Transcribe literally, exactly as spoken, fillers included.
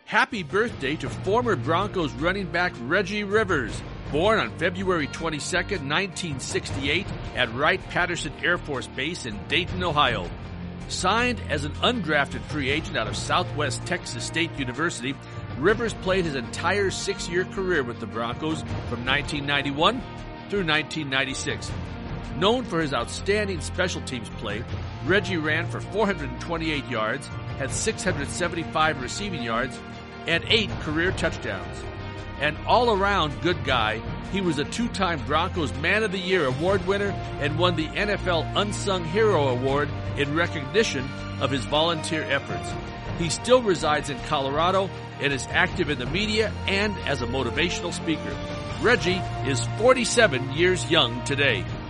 Happy birthday to former Broncos running back Reggie Rivers, born on February twenty-second, nineteen sixty-eight at Wright-Patterson Air Force Base in Dayton, Ohio. Signed as an undrafted free agent out of Southwest Texas State University, Rivers played his entire six-year career with the Broncos from nineteen ninety-one through nineteen ninety-six. Known for his outstanding special teams play, Reggie ran for four hundred twenty-eight yards, had six hundred seventy-five receiving yards, and eight career touchdowns. An all-around good guy, he was a two-time Broncos Man of the Year award winner and won the N F L Unsung Hero Award in recognition of his volunteer efforts. He still resides in Colorado and is active in the media and as a motivational speaker. Reggie is forty-seven years young today.